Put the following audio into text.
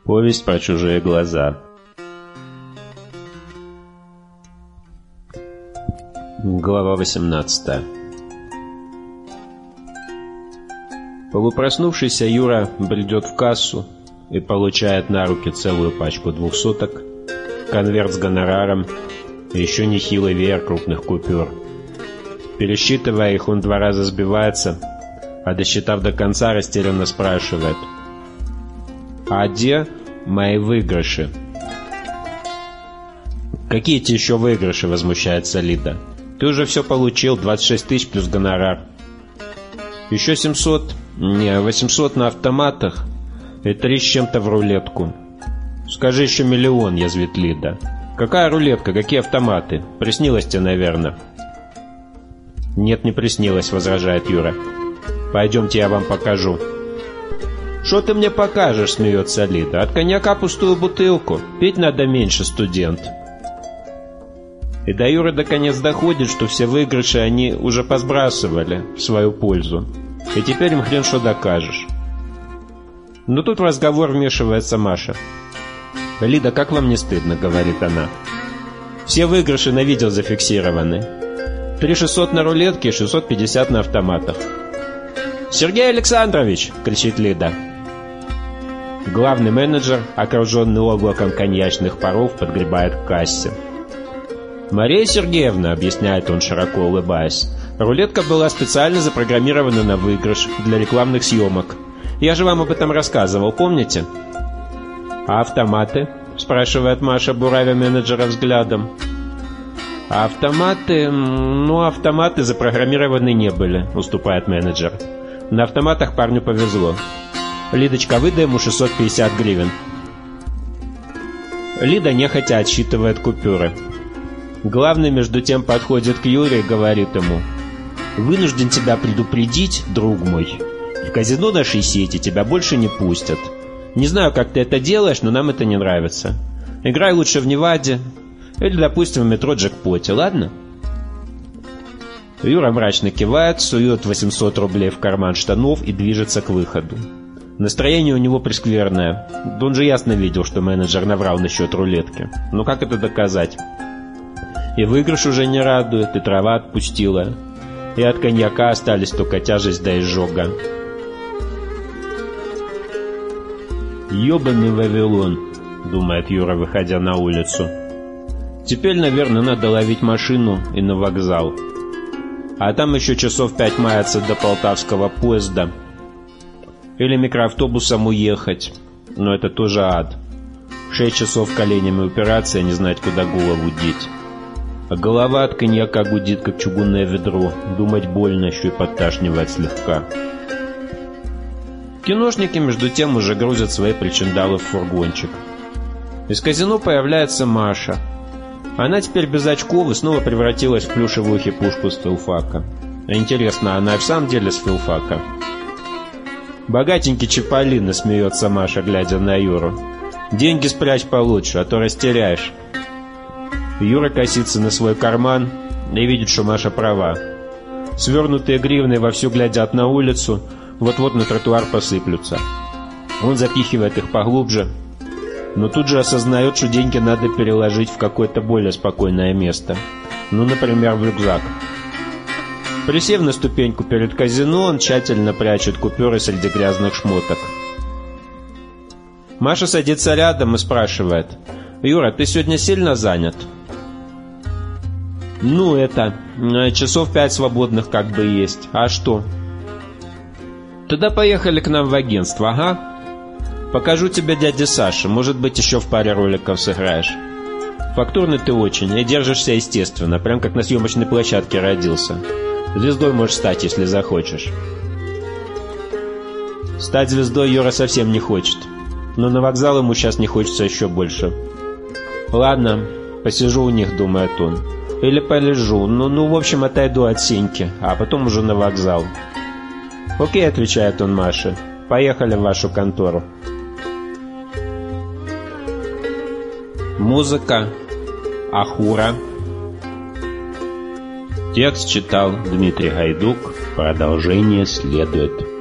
Повесть про чужие глаза. Глава 18. Полупроснувшийся Юра бредет в кассу и получает на руки целую пачку 200-ок, конверт с гонораром и еще нехилый веер крупных купюр. Пересчитывая их, он 2 раза сбивается, а досчитав до конца, растерянно спрашивает: «А где мои выигрыши?» «Какие те еще выигрыши?» — возмущается Лида. «Ты уже все получил, 26 тысяч плюс гонорар. Еще 700, 800 на автоматах и 3 с чем-то в рулетку. Скажи еще 1 000 000, язвит Лида. Какая рулетка, какие автоматы? Приснилось тебе, наверное». «Нет, не приснилось», — возражает Юра. «Пойдемте, я вам покажу». «Что ты мне покажешь?» — смеется Лида. «От коньяка пустую бутылку. Пить надо меньше, студент». И до Юры наконец доходит, что все выигрыши они уже посбрасывали в свою пользу. И теперь им хрен что докажешь. Но тут в разговор вмешивается Маша. «Лида, как вам не стыдно?» — говорит она. «Все выигрыши на видео зафиксированы. 3600 на рулетке, 650 на автоматах». «Сергей Александрович!» — кричит Лида. Главный менеджер, окруженный облаком коньячных паров, подгребает к кассе. «Мария Сергеевна», — объясняет он, широко улыбаясь, «рулетка была специально запрограммирована на выигрыш для рекламных съемок. Я же вам об этом рассказывал, помните?» «А автоматы?» — спрашивает Маша, буравя менеджера взглядом. «А автоматы... автоматы запрограммированы не были», — уступает менеджер. «На автоматах парню повезло. Лидочка, выдай ему 650 гривен». Лида нехотя отсчитывает купюры. Главный, между тем, подходит к Юре и говорит ему: «Вынужден тебя предупредить, друг мой. В казино нашей сети тебя больше не пустят. Не знаю, как ты это делаешь, но нам это не нравится. Играй лучше в Неваде или, допустим, в метро Джекпоте, ладно?» Юра мрачно кивает, сует 800 рублей в карман штанов и движется к выходу. Настроение у него прескверное. Да он же ясно видел, что менеджер наврал насчет рулетки. Но как это доказать? И выигрыш уже не радует, и трава отпустила, и от коньяка остались только тяжесть да изжога. «Ёбаный Вавилон», — думает Юра, выходя на улицу. «Теперь, наверное, надо ловить машину и на вокзал. А там еще часов 5 маяться до полтавского поезда. Или микроавтобусом уехать. Но это тоже ад. 6 часов коленями упираться и не знать, куда голову деть. А голова от коньяка гудит, как чугунное ведро. Думать больно, еще и подташнивать слегка». Киношники, между тем, уже грузят свои причиндалы в фургончик. Из казино появляется Маша. Она теперь без очков и снова превратилась в плюшевую хипушку с филфака. Интересно, она и в самом деле с филфака? «Богатенький Чиполлино», — смеется Маша, глядя на Юру. «Деньги спрячь получше, а то растеряешь». Юра косится на свой карман и видит, что Маша права. Свернутые гривны вовсю глядят на улицу, вот-вот на тротуар посыплются. Он запихивает их поглубже, но тут же осознает, что деньги надо переложить в какое-то более спокойное место. Например, в рюкзак. Присев на ступеньку перед казино, он тщательно прячет купюры среди грязных шмоток. Маша садится рядом и спрашивает: «Юра, ты сегодня сильно занят?» Часов 5 свободных как бы есть. А что?» «Тогда поехали к нам в агентство, ага. Покажу тебе дяде Саше, может быть, еще в паре роликов сыграешь. Фактурный ты очень и держишься естественно, прям как на съемочной площадке родился. Звездой можешь стать, если захочешь». Стать звездой Юра совсем не хочет, но на вокзал ему сейчас не хочется еще больше. «Ладно, посижу у них», — думает он. «Или полежу, в общем, отойду от Сеньки, а потом уже на вокзал». «Окей», — отвечает он Маше, — «поехали в вашу контору». Музыка. Ахура. Текст читал Дмитрий Гайдук. Продолжение следует.